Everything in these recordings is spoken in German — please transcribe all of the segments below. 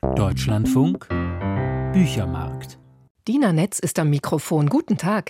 Deutschlandfunk Büchermarkt. Dina Netz ist am Mikrofon. Guten Tag.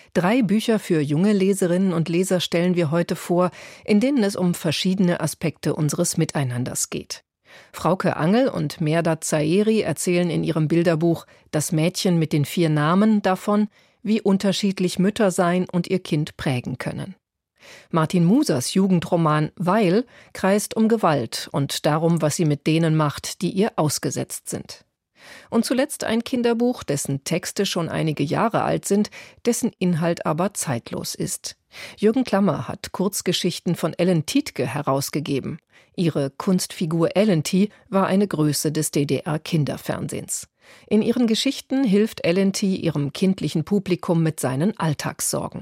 3 Bücher für junge Leserinnen und Leser stellen wir heute vor, in denen es um verschiedene Aspekte unseres Miteinanders geht. Frauke Angel und Mehrdad Zaeri erzählen in ihrem Bilderbuch »Das Mädchen mit den 4 Namen« davon, wie unterschiedlich Mütter sein und ihr Kind prägen können. Martin Musers Jugendroman »Weil« kreist um Gewalt und darum, was sie mit denen macht, die ihr ausgesetzt sind. Und zuletzt ein Kinderbuch, dessen Texte schon einige Jahre alt sind, dessen Inhalt aber zeitlos ist. Jürgen Klammer hat Kurzgeschichten von Ellen Tiedtke herausgegeben. Ihre Kunstfigur Ellenti war eine Größe des DDR-Kinderfernsehens. In ihren Geschichten hilft Ellenti ihrem kindlichen Publikum mit seinen Alltagssorgen.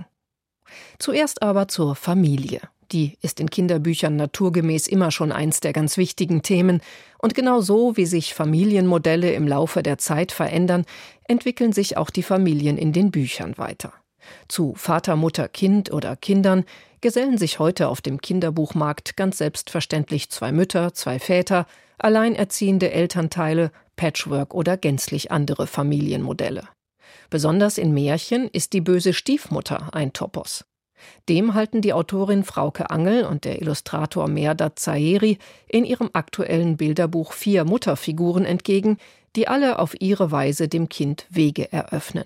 Zuerst aber zur Familie. Die ist in Kinderbüchern naturgemäß immer schon eins der ganz wichtigen Themen. Und genau so, wie sich Familienmodelle im Laufe der Zeit verändern, entwickeln sich auch die Familien in den Büchern weiter. Zu Vater, Mutter, Kind oder Kindern gesellen sich heute auf dem Kinderbuchmarkt ganz selbstverständlich 2 Mütter, 2 Väter, alleinerziehende Elternteile, Patchwork oder gänzlich andere Familienmodelle. Besonders in Märchen ist die böse Stiefmutter ein Topos. Dem halten die Autorin Frauke Angel und der Illustrator Mehrdad Zaeri in ihrem aktuellen Bilderbuch 4 Mutterfiguren entgegen, die alle auf ihre Weise dem Kind Wege eröffnen.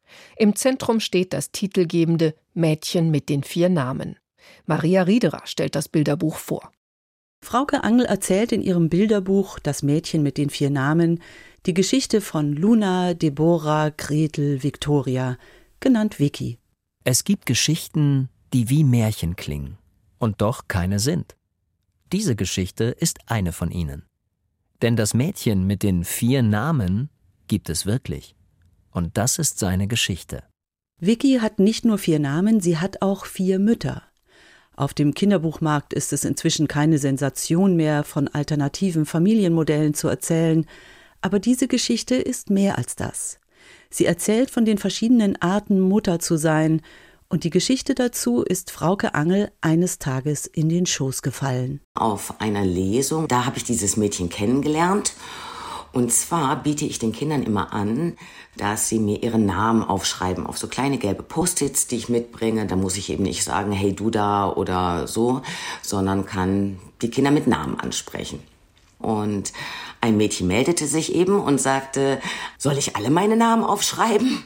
Im Zentrum steht das titelgebende Mädchen mit den 4 Namen. Maria Riederer stellt das Bilderbuch vor. Frauke Angel erzählt in ihrem Bilderbuch »Das Mädchen mit den 4 Namen« die Geschichte von Luna, Deborah, Gretel, Viktoria, genannt Vicky. Es gibt Geschichten, die wie Märchen klingen und doch keine sind. Diese Geschichte ist eine von ihnen. Denn das Mädchen mit den 4 Namen gibt es wirklich. Und das ist seine Geschichte. Vicky hat nicht nur 4 Namen, sie hat auch 4 Mütter. Auf dem Kinderbuchmarkt ist es inzwischen keine Sensation mehr, von alternativen Familienmodellen zu erzählen. Aber diese Geschichte ist mehr als das. Sie erzählt von den verschiedenen Arten, Mutter zu sein. Und die Geschichte dazu ist Frauke Angel eines Tages in den Schoß gefallen. Auf einer Lesung, da habe ich dieses Mädchen kennengelernt. Und zwar biete ich den Kindern immer an, dass sie mir ihren Namen aufschreiben auf so kleine gelbe Post-its, die ich mitbringe. Da muss ich eben nicht sagen, hey du da oder so, sondern kann die Kinder mit Namen ansprechen. Und ein Mädchen meldete sich eben und sagte, soll ich alle meine Namen aufschreiben?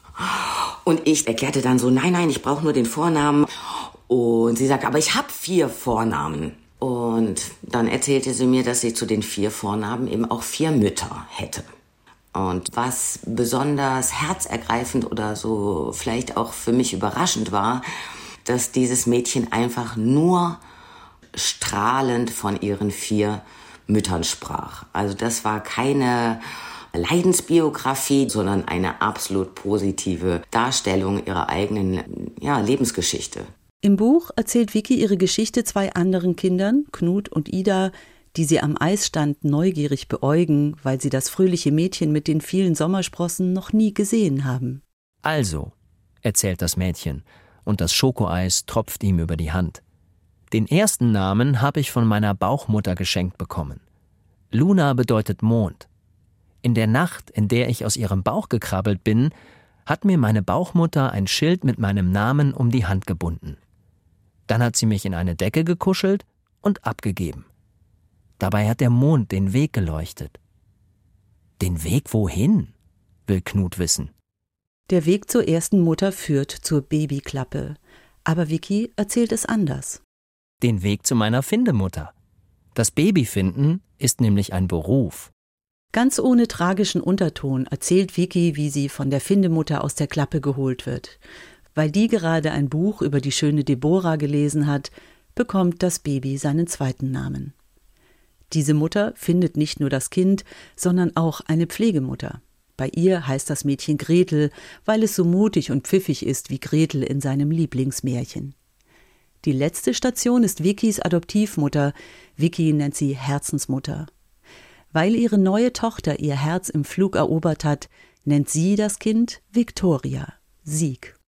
Und ich erklärte dann so, nein, ich brauche nur den Vornamen. Und sie sagte, aber ich habe 4 Vornamen. Und dann erzählte sie mir, dass sie zu den 4 Vornamen eben auch 4 Mütter hätte. Und was besonders herzergreifend oder so vielleicht auch für mich überraschend war, dass dieses Mädchen einfach nur strahlend von ihren 4 Müttern sprach. Also das war keine Leidensbiografie, sondern eine absolut positive Darstellung ihrer eigenen Lebensgeschichte. Im Buch erzählt Vicky ihre Geschichte 2 anderen Kindern, Knut und Ida, die sie am Eisstand neugierig beäugen, weil sie das fröhliche Mädchen mit den vielen Sommersprossen noch nie gesehen haben. Also, erzählt das Mädchen, und das Schokoeis tropft ihm über die Hand. Den ersten Namen habe ich von meiner Bauchmutter geschenkt bekommen. Luna bedeutet Mond. In der Nacht, in der ich aus ihrem Bauch gekrabbelt bin, hat mir meine Bauchmutter ein Schild mit meinem Namen um die Hand gebunden. Dann hat sie mich in eine Decke gekuschelt und abgegeben. Dabei hat der Mond den Weg geleuchtet. Den Weg wohin? Will Knut wissen. Der Weg zur ersten Mutter führt zur Babyklappe. Aber Vicky erzählt es anders. Den Weg zu meiner Findemutter. Das Babyfinden ist nämlich ein Beruf. Ganz ohne tragischen Unterton erzählt Vicky, wie sie von der Findemutter aus der Klappe geholt wird. Weil die gerade ein Buch über die schöne Deborah gelesen hat, bekommt das Baby seinen 2. Namen. Diese Mutter findet nicht nur das Kind, sondern auch eine Pflegemutter. Bei ihr heißt das Mädchen Gretel, weil es so mutig und pfiffig ist wie Gretel in seinem Lieblingsmärchen. Die letzte Station ist Vickys Adoptivmutter. Vicky nennt sie Herzensmutter. Weil ihre neue Tochter ihr Herz im Flug erobert hat, nennt sie das Kind Viktoria, Sieg.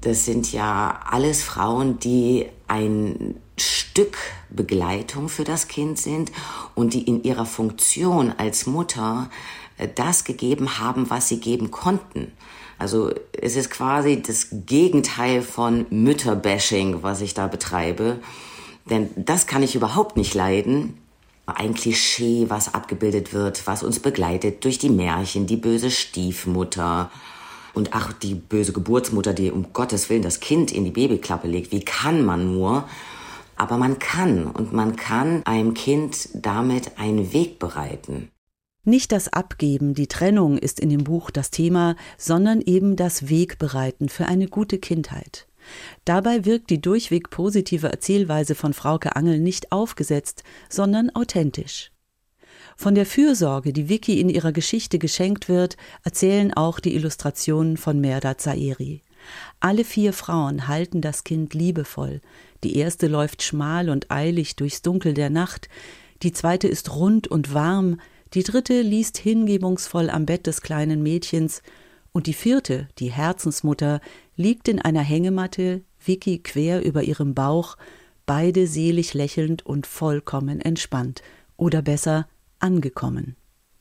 Das sind ja alles Frauen, die ein Stück Begleitung für das Kind sind und die in ihrer Funktion als Mutter das gegeben haben, was sie geben konnten. Also es ist quasi das Gegenteil von Mütterbashing, was ich da betreibe. Denn das kann ich überhaupt nicht leiden. Ein Klischee, was abgebildet wird, was uns begleitet durch die Märchen, die böse Stiefmutter und die böse Geburtsmutter, die um Gottes Willen das Kind in die Babyklappe legt. Wie kann man nur? Aber man kann, und man kann einem Kind damit einen Weg bereiten. Nicht das Abgeben, die Trennung ist in dem Buch das Thema, sondern eben das Wegbereiten für eine gute Kindheit. Dabei wirkt die durchweg positive Erzählweise von Frauke Angel nicht aufgesetzt, sondern authentisch. Von der Fürsorge, die Vicky in ihrer Geschichte geschenkt wird, erzählen auch die Illustrationen von Merdat Zaeri. Alle 4 Frauen halten das Kind liebevoll. Die erste läuft schmal und eilig durchs Dunkel der Nacht, die zweite ist rund und warm, die dritte liest hingebungsvoll am Bett des kleinen Mädchens und die vierte, die Herzensmutter, liegt in einer Hängematte, Vicky quer über ihrem Bauch, beide selig lächelnd und vollkommen entspannt. Oder besser, angekommen.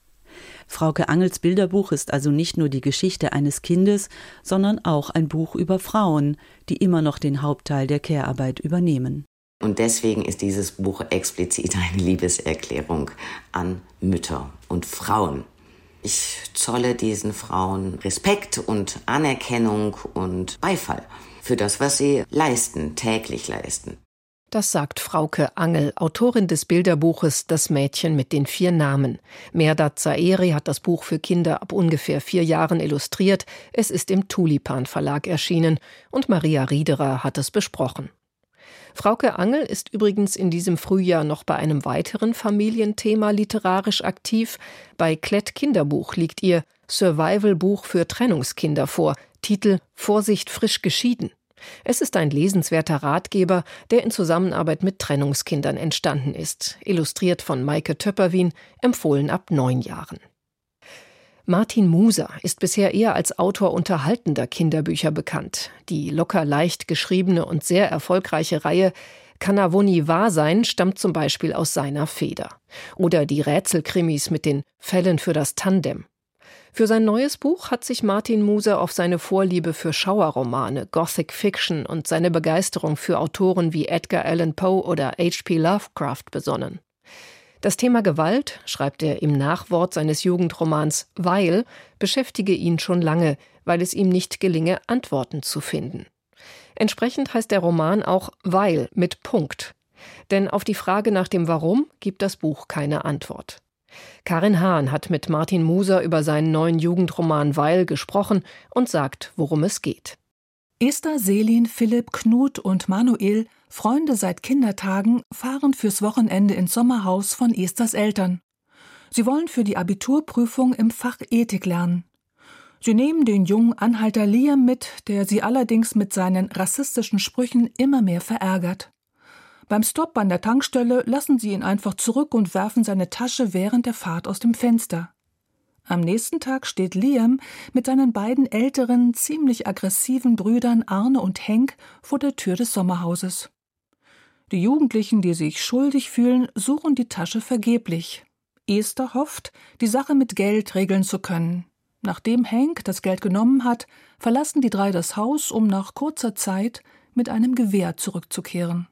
Frauke Angels Bilderbuch ist also nicht nur die Geschichte eines Kindes, sondern auch ein Buch über Frauen, die immer noch den Hauptteil der Care-Arbeit übernehmen. Und deswegen ist dieses Buch explizit eine Liebeserklärung an Mütter und Frauen. Ich zolle diesen Frauen Respekt und Anerkennung und Beifall für das, was sie leisten, täglich leisten. Das sagt Frauke Angel, Autorin des Bilderbuches Das Mädchen mit den 4 Namen. Merdat Zaeri hat das Buch für Kinder ab ungefähr 4 Jahren illustriert. Es ist im Tulipan Verlag erschienen und Maria Riederer hat es besprochen. Frauke Angel ist übrigens in diesem Frühjahr noch bei einem weiteren Familienthema literarisch aktiv. Bei Klett Kinderbuch liegt ihr Survival-Buch für Trennungskinder vor, Titel Vorsicht, frisch geschieden. Es ist ein lesenswerter Ratgeber, der in Zusammenarbeit mit Trennungskindern entstanden ist. Illustriert von Maike Töpperwien, empfohlen ab 9 Jahren. Martin Muser ist bisher eher als Autor unterhaltender Kinderbücher bekannt. Die locker leicht geschriebene und sehr erfolgreiche Reihe Kann er wohl nie wahr sein stammt zum Beispiel aus seiner Feder. Oder die Rätselkrimis mit den Fällen für das Tandem. Für sein neues Buch hat sich Martin Muser auf seine Vorliebe für Schauerromane, Gothic Fiction und seine Begeisterung für Autoren wie Edgar Allan Poe oder H.P. Lovecraft besonnen. Das Thema Gewalt, schreibt er im Nachwort seines Jugendromans Weil, beschäftige ihn schon lange, weil es ihm nicht gelinge, Antworten zu finden. Entsprechend heißt der Roman auch Weil mit Punkt. Denn auf die Frage nach dem Warum gibt das Buch keine Antwort. Karin Hahn hat mit Martin Muser über seinen neuen Jugendroman Weil gesprochen und sagt, worum es geht. Esther, Selin, Philipp, Knut und Manuel, Freunde seit Kindertagen, fahren fürs Wochenende ins Sommerhaus von Esthers Eltern. Sie wollen für die Abiturprüfung im Fach Ethik lernen. Sie nehmen den jungen Anhalter Liam mit, der sie allerdings mit seinen rassistischen Sprüchen immer mehr verärgert. Beim Stopp an der Tankstelle lassen sie ihn einfach zurück und werfen seine Tasche während der Fahrt aus dem Fenster. Am nächsten Tag steht Liam mit seinen beiden älteren, ziemlich aggressiven Brüdern Arne und Henk vor der Tür des Sommerhauses. Die Jugendlichen, die sich schuldig fühlen, suchen die Tasche vergeblich. Esther hofft, die Sache mit Geld regeln zu können. Nachdem Henk das Geld genommen hat, verlassen die 3 das Haus, um nach kurzer Zeit mit einem Gewehr zurückzukehren.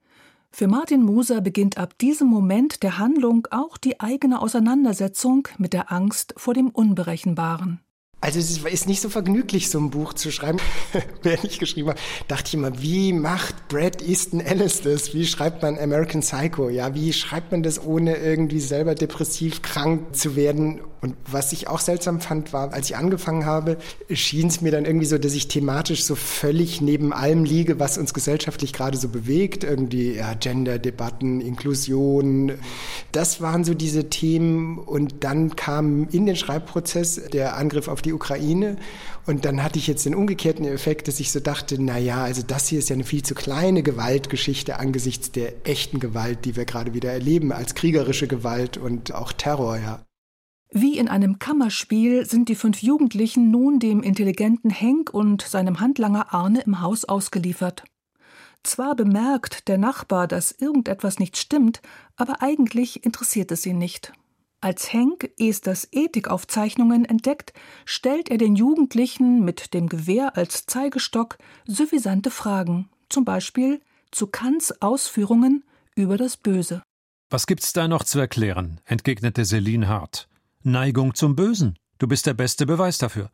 Für Martin Muser beginnt ab diesem Moment der Handlung auch die eigene Auseinandersetzung mit der Angst vor dem Unberechenbaren. Also es ist nicht so vergnüglich, so ein Buch zu schreiben. Während ich geschrieben habe, dachte ich immer, wie macht Bret Easton Ellis das? Wie schreibt man American Psycho? Ja, wie schreibt man das, ohne irgendwie selber depressiv krank zu werden? Und was ich auch seltsam fand, war, als ich angefangen habe, schien es mir dann irgendwie so, dass ich thematisch so völlig neben allem liege, was uns gesellschaftlich gerade so bewegt. Irgendwie ja, Gender-Debatten, Inklusion. Das waren so diese Themen. Und dann kam in den Schreibprozess der Angriff auf die Ukraine. Und dann hatte ich jetzt den umgekehrten Effekt, dass ich so dachte, naja, also das hier ist ja eine viel zu kleine Gewaltgeschichte angesichts der echten Gewalt, die wir gerade wieder erleben, als kriegerische Gewalt und auch Terror, ja. Wie in einem Kammerspiel sind die 5 Jugendlichen nun dem intelligenten Henk und seinem Handlanger Arne im Haus ausgeliefert. Zwar bemerkt der Nachbar, dass irgendetwas nicht stimmt, aber eigentlich interessiert es ihn nicht. Als Henk Esthers Ethikaufzeichnungen entdeckt, stellt er den Jugendlichen mit dem Gewehr als Zeigestock suffisante Fragen, zum Beispiel zu Kants Ausführungen über das Böse. »Was gibt's da noch zu erklären?« entgegnete Selin hart. »Neigung zum Bösen. Du bist der beste Beweis dafür.«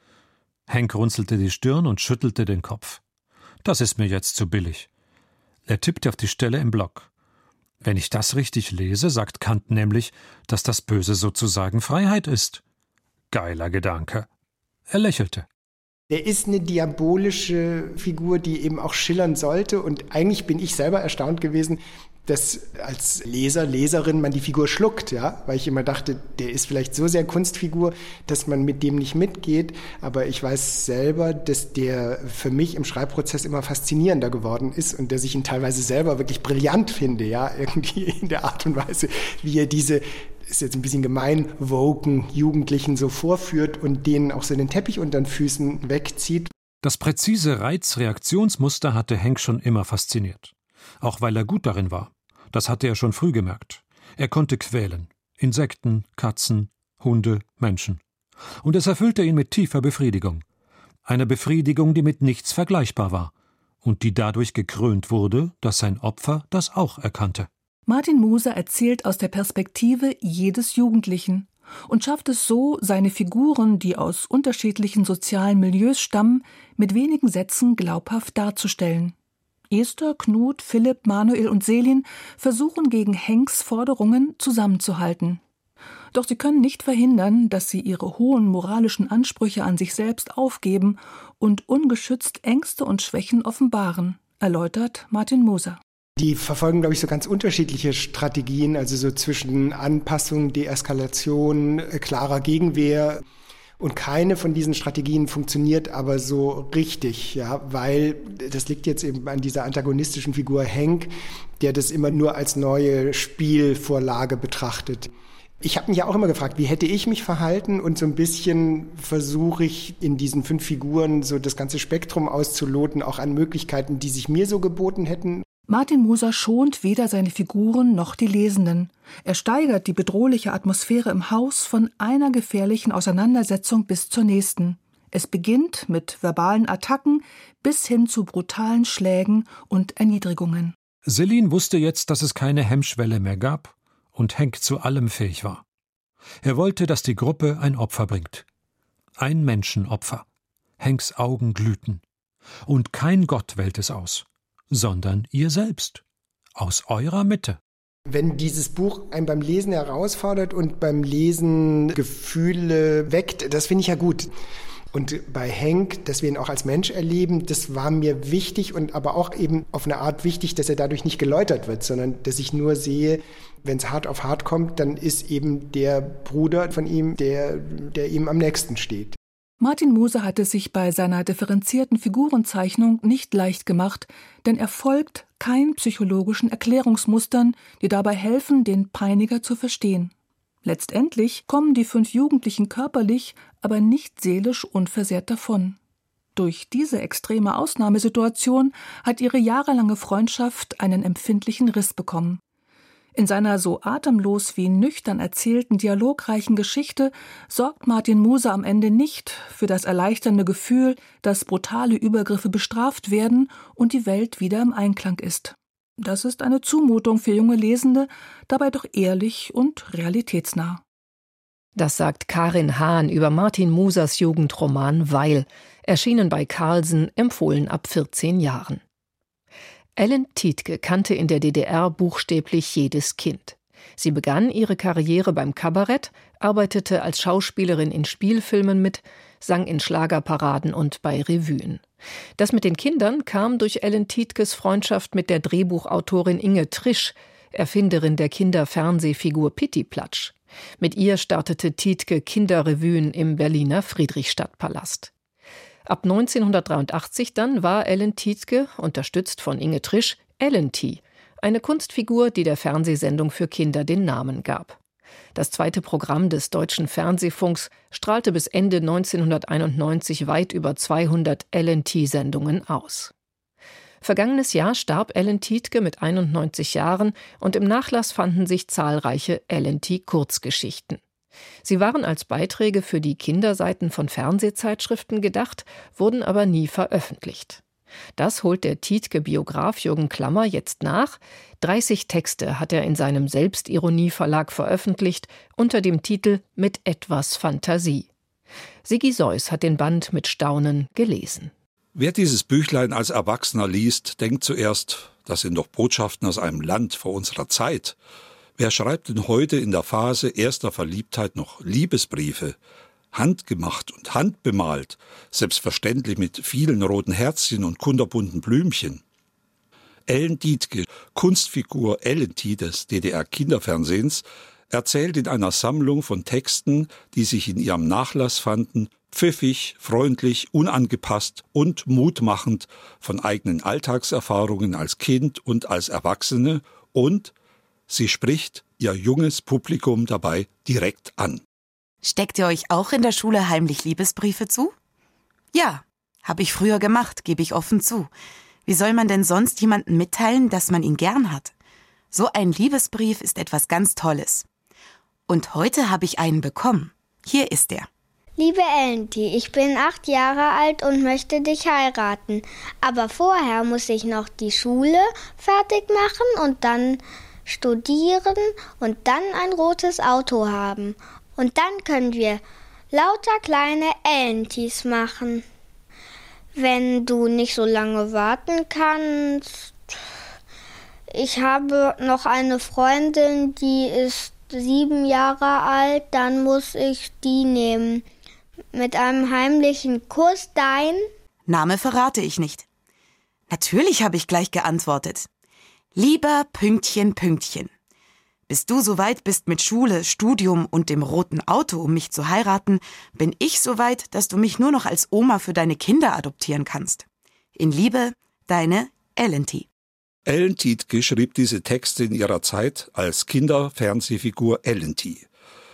Henk runzelte die Stirn und schüttelte den Kopf. »Das ist mir jetzt zu billig.« Er tippte auf die Stelle im Block. »Wenn ich das richtig lese, sagt Kant nämlich, dass das Böse sozusagen Freiheit ist.« Geiler Gedanke. Er lächelte. Der ist eine diabolische Figur, die eben auch schillern sollte. Und eigentlich bin ich selber erstaunt gewesen, dass als Leser, Leserin man die Figur schluckt, ja, weil ich immer dachte, der ist vielleicht so sehr Kunstfigur, dass man mit dem nicht mitgeht. Aber ich weiß selber, dass der für mich im Schreibprozess immer faszinierender geworden ist und dass ich ihn teilweise selber wirklich brillant finde, ja, irgendwie in der Art und Weise, wie er diese, ist jetzt ein bisschen gemein, woken Jugendlichen so vorführt und denen auch so den Teppich unter den Füßen wegzieht. Das präzise Reiz-Reaktionsmuster hatte Henk schon immer fasziniert. Auch weil er gut darin war. Das hatte er schon früh gemerkt. Er konnte quälen. Insekten, Katzen, Hunde, Menschen. Und es erfüllte ihn mit tiefer Befriedigung. Eine Befriedigung, die mit nichts vergleichbar war. Und die dadurch gekrönt wurde, dass sein Opfer das auch erkannte. Martin Muser erzählt aus der Perspektive jedes Jugendlichen und schafft es so, seine Figuren, die aus unterschiedlichen sozialen Milieus stammen, mit wenigen Sätzen glaubhaft darzustellen. Esther, Knut, Philipp, Manuel und Selin versuchen gegen Henks Forderungen zusammenzuhalten. Doch sie können nicht verhindern, dass sie ihre hohen moralischen Ansprüche an sich selbst aufgeben und ungeschützt Ängste und Schwächen offenbaren, erläutert Martin Muser. Die verfolgen, glaube ich, so ganz unterschiedliche Strategien, also so zwischen Anpassung, Deeskalation, klarer Gegenwehr. Und keine von diesen Strategien funktioniert aber so richtig, ja, weil das liegt jetzt eben an dieser antagonistischen Figur Henk, der das immer nur als neue Spielvorlage betrachtet. Ich habe mich ja auch immer gefragt, wie hätte ich mich verhalten, und so ein bisschen versuche ich in diesen 5 Figuren so das ganze Spektrum auszuloten, auch an Möglichkeiten, die sich mir so geboten hätten. Martin Muser schont weder seine Figuren noch die Lesenden. Er steigert die bedrohliche Atmosphäre im Haus von einer gefährlichen Auseinandersetzung bis zur nächsten. Es beginnt mit verbalen Attacken bis hin zu brutalen Schlägen und Erniedrigungen. Selin wusste jetzt, dass es keine Hemmschwelle mehr gab und Henk zu allem fähig war. Er wollte, dass die Gruppe ein Opfer bringt. Ein Menschenopfer. Henks Augen glühten. Und kein Gott wählt es aus, sondern ihr selbst, aus eurer Mitte. Wenn dieses Buch einen beim Lesen herausfordert und beim Lesen Gefühle weckt, das finde ich ja gut. Und bei Henk, dass wir ihn auch als Mensch erleben, das war mir wichtig und aber auch eben auf eine Art wichtig, dass er dadurch nicht geläutert wird, sondern dass ich nur sehe, wenn es hart auf hart kommt, dann ist eben der Bruder von ihm, der ihm am nächsten steht. Martin Muser hat es sich bei seiner differenzierten Figurenzeichnung nicht leicht gemacht, denn er folgt keinen psychologischen Erklärungsmustern, die dabei helfen, den Peiniger zu verstehen. Letztendlich kommen die 5 Jugendlichen körperlich, aber nicht seelisch unversehrt davon. Durch diese extreme Ausnahmesituation hat ihre jahrelange Freundschaft einen empfindlichen Riss bekommen. In seiner so atemlos wie nüchtern erzählten, dialogreichen Geschichte sorgt Martin Muser am Ende nicht für das erleichternde Gefühl, dass brutale Übergriffe bestraft werden und die Welt wieder im Einklang ist. Das ist eine Zumutung für junge Lesende, dabei doch ehrlich und realitätsnah. Das sagt Karin Hahn über Martin Musers Jugendroman Weil, erschienen bei Carlsen, empfohlen ab 14 Jahren. Ellen Tiedtke kannte in der DDR buchstäblich jedes Kind. Sie begann ihre Karriere beim Kabarett, arbeitete als Schauspielerin in Spielfilmen mit, sang in Schlagerparaden und bei Revuen. Das mit den Kindern kam durch Ellen Tiedtkes Freundschaft mit der Drehbuchautorin Inge Trisch, Erfinderin der Kinderfernsehfigur Pittiplatsch. Mit ihr startete Tiedtke Kinderrevuen im Berliner Friedrichstadtpalast. Ab 1983 dann war Ellen Tiedtke, unterstützt von Inge Trisch, Ellen T., eine Kunstfigur, die der Fernsehsendung für Kinder den Namen gab. Das zweite Programm des Deutschen Fernsehfunks strahlte bis Ende 1991 weit über 200 LNT-Sendungen aus. Vergangenes Jahr starb Ellen Tiedtke mit 91 Jahren und im Nachlass fanden sich zahlreiche LNT-Kurzgeschichten. Sie waren als Beiträge für die Kinderseiten von Fernsehzeitschriften gedacht, wurden aber nie veröffentlicht. Das holt der Tiedtke-Biograf Jürgen Klammer jetzt nach. 30 Texte hat er in seinem Selbstironie-Verlag veröffentlicht, unter dem Titel »Mit etwas Fantasie«. Sigi Seuss hat den Band mit Staunen gelesen. Wer dieses Büchlein als Erwachsener liest, denkt zuerst, das sind doch Botschaften aus einem Land vor unserer Zeit. Wer schreibt denn heute in der Phase erster Verliebtheit noch Liebesbriefe? Handgemacht und handbemalt, selbstverständlich mit vielen roten Herzchen und kunterbunten Blümchen. Ellen Tiedtke, Kunstfigur LNT des DDR-Kinderfernsehens, erzählt in einer Sammlung von Texten, die sich in ihrem Nachlass fanden, pfiffig, freundlich, unangepasst und mutmachend von eigenen Alltagserfahrungen als Kind und als Erwachsene, und sie spricht ihr junges Publikum dabei direkt an. Steckt ihr euch auch in der Schule heimlich Liebesbriefe zu? Ja, habe ich früher gemacht, gebe ich offen zu. Wie soll man denn sonst jemandem mitteilen, dass man ihn gern hat? So ein Liebesbrief ist etwas ganz Tolles. Und heute habe ich einen bekommen. Hier ist er. Liebe Ellenti, ich bin 8 Jahre alt und möchte dich heiraten. Aber vorher muss ich noch die Schule fertig machen und dann studieren und dann ein rotes Auto haben. Und dann können wir lauter kleine Ellentis machen. Wenn du nicht so lange warten kannst. Ich habe noch eine Freundin, die ist 7 Jahre alt, dann muss ich die nehmen. Mit einem heimlichen Kuss dein? Name verrate ich nicht. Natürlich habe ich gleich geantwortet. Lieber Pünktchen, Pünktchen. Bis du soweit bist mit Schule, Studium und dem roten Auto, um mich zu heiraten, bin ich soweit, dass du mich nur noch als Oma für deine Kinder adoptieren kannst. In Liebe, deine Ellenti. Ellen Tiedtke schrieb diese Texte in ihrer Zeit als Kinderfernsehfigur Ellenti.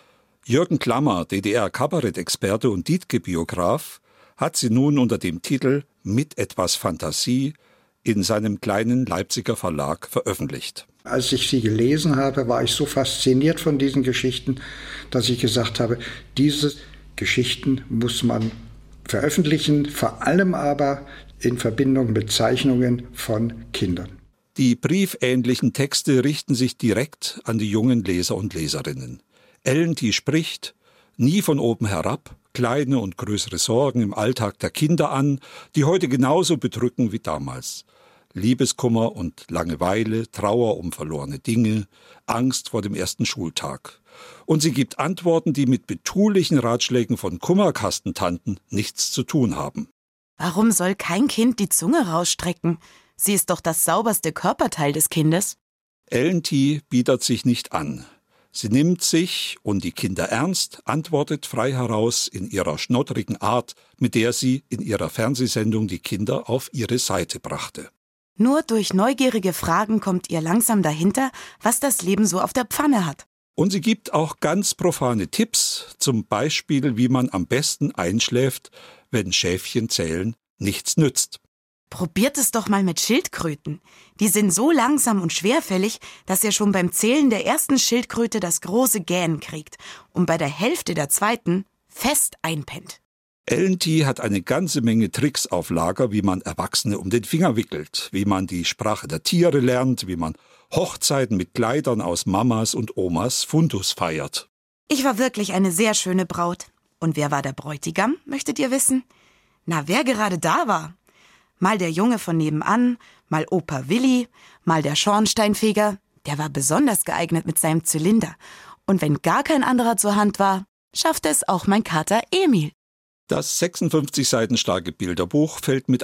Jürgen Klammer, DDR-Kabarettexperte und Tiedtke-Biograf, hat sie nun unter dem Titel »Mit etwas Fantasie« in seinem kleinen Leipziger Verlag veröffentlicht. Als ich sie gelesen habe, war ich so fasziniert von diesen Geschichten, dass ich gesagt habe, diese Geschichten muss man veröffentlichen, vor allem aber in Verbindung mit Zeichnungen von Kindern. Die briefähnlichen Texte richten sich direkt an die jungen Leser und Leserinnen. Ellenti spricht, nie von oben herab, kleine und größere Sorgen im Alltag der Kinder an, die heute genauso bedrücken wie damals. Liebeskummer und Langeweile, Trauer um verlorene Dinge, Angst vor dem ersten Schultag. Und sie gibt Antworten, die mit betulichen Ratschlägen von Kummerkastentanten nichts zu tun haben. Warum soll kein Kind die Zunge rausstrecken? Sie ist doch das sauberste Körperteil des Kindes. Ellenti bietet sich nicht an. Sie nimmt sich und die Kinder ernst, antwortet frei heraus in ihrer schnottrigen Art, mit der sie in ihrer Fernsehsendung die Kinder auf ihre Seite brachte. Nur durch neugierige Fragen kommt ihr langsam dahinter, was das Leben so auf der Pfanne hat. Und sie gibt auch ganz profane Tipps, zum Beispiel, wie man am besten einschläft, wenn Schäfchen zählen nichts nützt. Probiert es doch mal mit Schildkröten. Die sind so langsam und schwerfällig, dass ihr schon beim Zählen der ersten Schildkröte das große Gähnen kriegt und bei der Hälfte der zweiten fest einpennt. Ellenti hat eine ganze Menge Tricks auf Lager, wie man Erwachsene um den Finger wickelt, wie man die Sprache der Tiere lernt, wie man Hochzeiten mit Kleidern aus Mamas und Omas Fundus feiert. Ich war wirklich eine sehr schöne Braut. Und wer war der Bräutigam, möchtet ihr wissen? Na, wer gerade da war? Mal der Junge von nebenan, mal Opa Willi, mal der Schornsteinfeger. Der war besonders geeignet mit seinem Zylinder. Und wenn gar kein anderer zur Hand war, schaffte es auch mein Kater Emil. Das 56 Seiten starke Bilderbuch fällt mit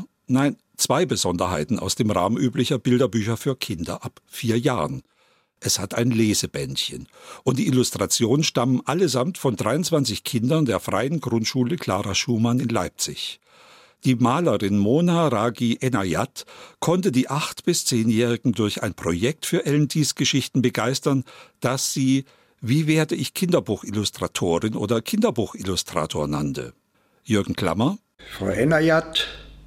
zwei Besonderheiten aus dem Rahmen üblicher Bilderbücher für Kinder ab 4 Jahren. Es hat ein Lesebändchen und die Illustrationen stammen allesamt von 23 Kindern der Freien Grundschule Clara Schumann in Leipzig. Die Malerin Mona Ragi Enayat konnte die 8- bis 10-Jährigen durch ein Projekt für Ellentis Geschichten begeistern, das sie Wie werde ich Kinderbuchillustratorin oder Kinderbuchillustrator nannte? Jürgen Klammer. Frau Enayat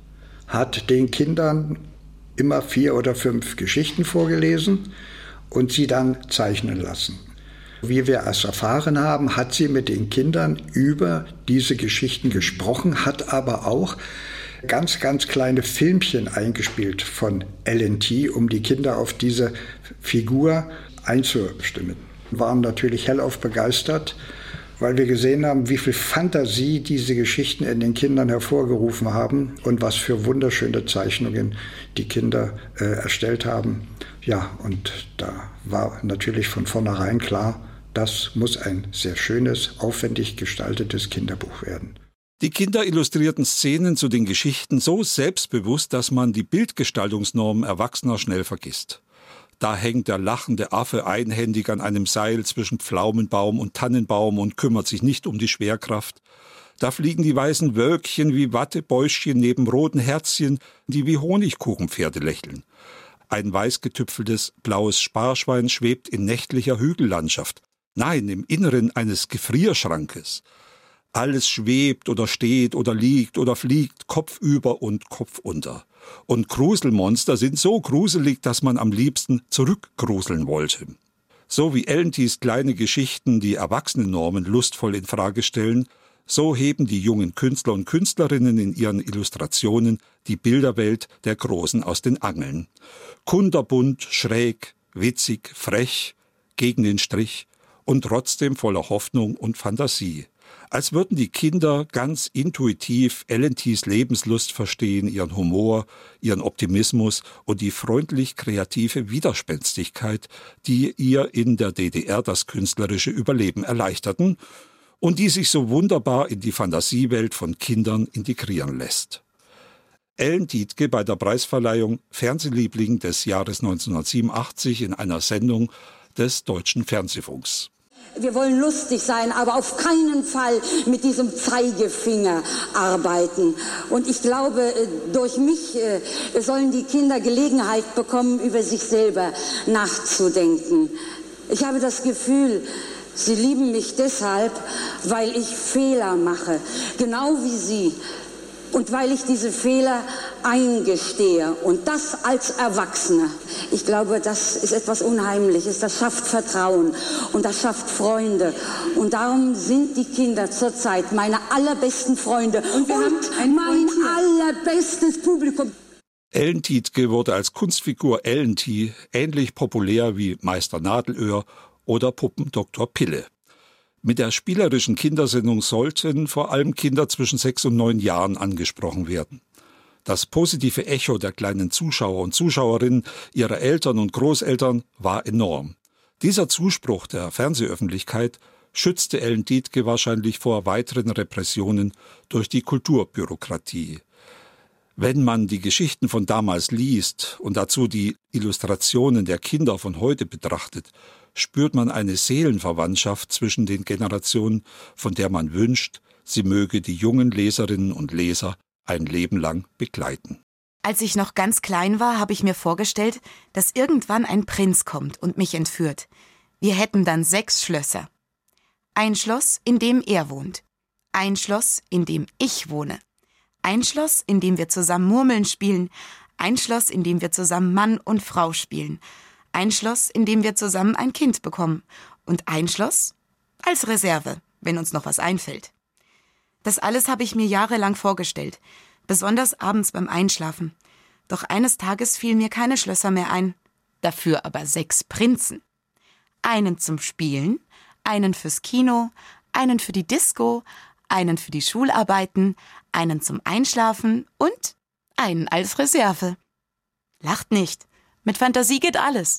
hat den Kindern immer 4 oder 5 Geschichten vorgelesen und sie dann zeichnen lassen. Wie wir es erfahren haben, hat sie mit den Kindern über diese Geschichten gesprochen, hat aber auch ganz, ganz kleine Filmchen eingespielt von L&T, um die Kinder auf diese Figur einzustimmen. Wir waren natürlich hellauf begeistert, weil wir gesehen haben, wie viel Fantasie diese Geschichten in den Kindern hervorgerufen haben und was für wunderschöne Zeichnungen die Kinder erstellt haben. Ja, und da war natürlich von vornherein klar, das muss ein sehr schönes, aufwendig gestaltetes Kinderbuch werden. Die Kinder illustrierten Szenen zu den Geschichten so selbstbewusst, dass man die Bildgestaltungsnormen Erwachsener schnell vergisst. Da hängt der lachende Affe einhändig an einem Seil zwischen Pflaumenbaum und Tannenbaum und kümmert sich nicht um die Schwerkraft. Da fliegen die weißen Wölkchen wie Wattebäuschen neben roten Herzchen, die wie Honigkuchenpferde lächeln. Ein weißgetüpfeltes blaues Sparschwein schwebt in nächtlicher Hügellandschaft. Nein, im Inneren eines Gefrierschrankes. Alles schwebt oder steht oder liegt oder fliegt, kopfüber und kopfunter. Und Gruselmonster sind so gruselig, dass man am liebsten zurückgruseln wollte. So wie L&Ts kleine Geschichten die Erwachsenennormen lustvoll in Frage stellen, so heben die jungen Künstler und Künstlerinnen in ihren Illustrationen die Bilderwelt der Großen aus den Angeln. Kunterbunt, schräg, witzig, frech, gegen den Strich und trotzdem voller Hoffnung und Fantasie. Als würden die Kinder ganz intuitiv L&Ts Lebenslust verstehen, ihren Humor, ihren Optimismus und die freundlich-kreative Widerspenstigkeit, die ihr in der DDR das künstlerische Überleben erleichterten und die sich so wunderbar in die Fantasiewelt von Kindern integrieren lässt. Ellen Tiedtke bei der Preisverleihung Fernsehliebling des Jahres 1987 in einer Sendung des Deutschen Fernsehfunks. Wir wollen lustig sein, aber auf keinen Fall mit diesem Zeigefinger arbeiten. Und ich glaube, durch mich sollen die Kinder Gelegenheit bekommen, über sich selber nachzudenken. Ich habe das Gefühl, sie lieben mich deshalb, weil ich Fehler mache, genau wie sie. Und weil ich diese Fehler eingestehe und das als Erwachsene. Ich glaube, das ist etwas Unheimliches, das schafft Vertrauen und das schafft Freunde. Und darum sind die Kinder zurzeit meine allerbesten Freunde und mein allerbestes Publikum. Ellen Tiedtke wurde als Kunstfigur Ellen-T ähnlich populär wie Meister Nadelöhr oder Puppen Dr. Pille. Mit der spielerischen Kindersendung sollten vor allem Kinder zwischen 6 und 9 Jahren angesprochen werden. Das positive Echo der kleinen Zuschauer und Zuschauerinnen, ihrer Eltern und Großeltern war enorm. Dieser Zuspruch der Fernsehöffentlichkeit schützte Ellen Tiedtke wahrscheinlich vor weiteren Repressionen durch die Kulturbürokratie. Wenn man die Geschichten von damals liest und dazu die Illustrationen der Kinder von heute betrachtet, spürt man eine Seelenverwandtschaft zwischen den Generationen, von der man wünscht, sie möge die jungen Leserinnen und Leser ein Leben lang begleiten. Als ich noch ganz klein war, habe ich mir vorgestellt, dass irgendwann ein Prinz kommt und mich entführt. Wir hätten dann 6 Schlösser. Ein Schloss, in dem er wohnt. Ein Schloss, in dem ich wohne. Ein Schloss, in dem wir zusammen Murmeln spielen. Ein Schloss, in dem wir zusammen Mann und Frau spielen. Ein Schloss, in dem wir zusammen ein Kind bekommen. Und ein Schloss als Reserve, wenn uns noch was einfällt. Das alles habe ich mir jahrelang vorgestellt, besonders abends beim Einschlafen. Doch eines Tages fielen mir keine Schlösser mehr ein, dafür aber 6 Prinzen. Einen zum Spielen, einen fürs Kino, einen für die Disco, einen für die Schularbeiten, einen zum Einschlafen und einen als Reserve. Lacht nicht, mit Fantasie geht alles.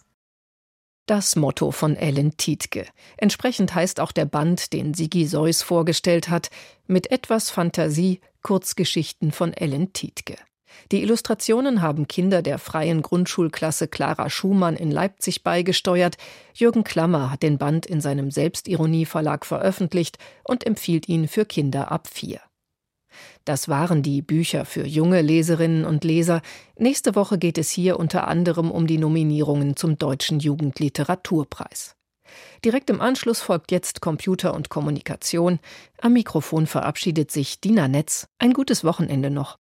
Das Motto von Ellen Tiedtke. Entsprechend heißt auch der Band, den Sigi Seuss vorgestellt hat, mit etwas Fantasie, Kurzgeschichten von Ellen Tiedtke. Die Illustrationen haben Kinder der freien Grundschulklasse Clara Schumann in Leipzig beigesteuert. Jürgen Klammer hat den Band in seinem Selbstironie-Verlag veröffentlicht und empfiehlt ihn für Kinder ab 4. Das waren die Bücher für junge Leserinnen und Leser. Nächste Woche geht es hier unter anderem um die Nominierungen zum Deutschen Jugendliteraturpreis. Direkt im Anschluss folgt jetzt Computer und Kommunikation. Am Mikrofon verabschiedet sich Dina Netz. Ein gutes Wochenende noch.